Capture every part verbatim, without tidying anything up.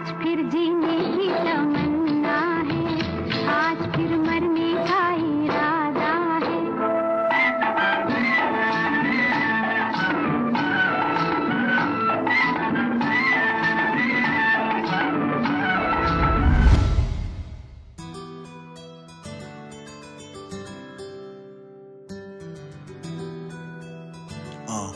आज फिर जीने की तमन्ना है, आज फिर मरने का इरादा है। Uh,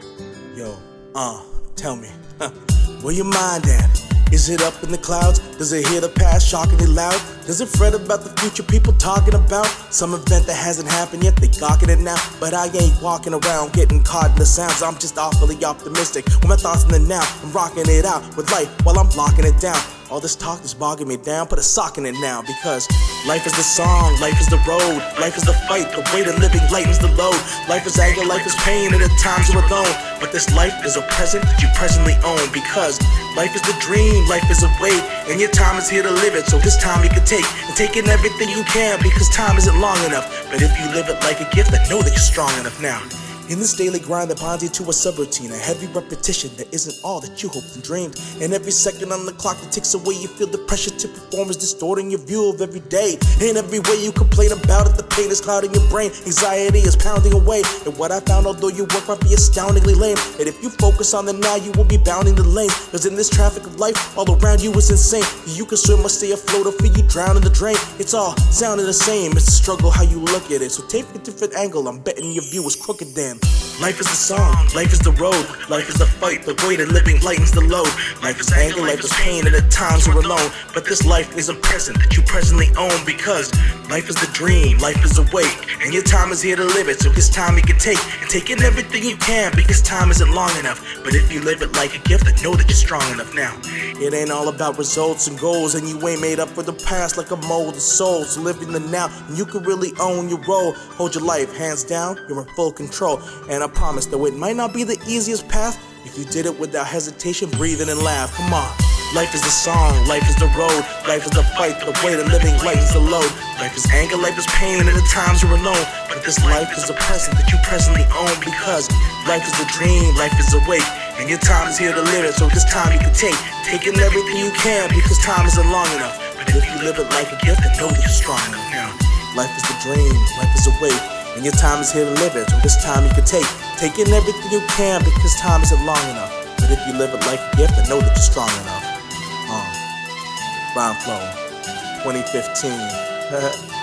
yo, uh, tell me, huh, where your mind at? Is it up in the clouds? Does it hear the past shockingly loud? Does it fret about the future people talking about? Some event that hasn't happened yet, they gawking it now. But I ain't walking around getting caught in the sounds. I'm just awfully optimistic with my thoughts in the now. I'm rocking it out with life while I'm locking it down. All this talk is bogging me down, put a sock in it now. Because life is the song, life is the road, life is the fight, the weight of living lightens the load. Life is anger, life is pain, and at times you're alone. But this life is a present that you presently own. Because life is the dream, life is a wait, and your time is here to live it. So this time you can take, and take in everything you can. Because time isn't long enough, but if you live it like a gift, then know that you're strong enough now. In this daily grind that binds you to a subroutine, a heavy repetition that isn't all that you hoped and dreamed. And every second on the clock that ticks away, you feel the pressure to perform is distorting your view of every day. In every way you complain about it, the pain is clouding your brain, anxiety is pounding away. And what I found, although your work might be astoundingly lame, and if you focus on the now, you will be bounding the lane. Cause in this traffic of life, all around you is insane. You can swim or stay afloat, or feel you drown in the drain. It's all sounding the same, it's a struggle how you look at it. So take a different angle, I'm betting your view is crooked then. Life is the song, life is the road, life is the fight, the weight of living lightens the load. Life is anger, life is pain, and at times you're alone. But this life is a present that you presently own. Because life is the dream, life is awake, and your time is here to live it. So this time you can take, and take in everything you can. Because time isn't long enough, but if you live it like a gift, then know that you're strong enough now. It ain't all about results and goals, and you ain't made up for the past like a molded soul. So live in the now, and you can really own your role. Hold your life, hands down, you're in full control. And I promise, though it might not be the easiest path, if you did it without hesitation, breathe in and laugh, come on. Life is the song, life is the road, life is the fight, the weight of living lightens the load. Life is anger, life is pain, and at times you're alone. But this life is a present that you presently own. Because life is a dream, life is awake, and your time is here to live it. So this time you can take, take in everything you can. Because time isn't long enough, but if you live it like a gift, then know that you're strong enough now. Life is the dream, life is awake, and your time is here to live it. So this time you can take, take in everything you can. Because time isn't long enough, but if you live it like a gift, then know that you're strong enough. Uh, Rhyme Flow, twenty fifteen.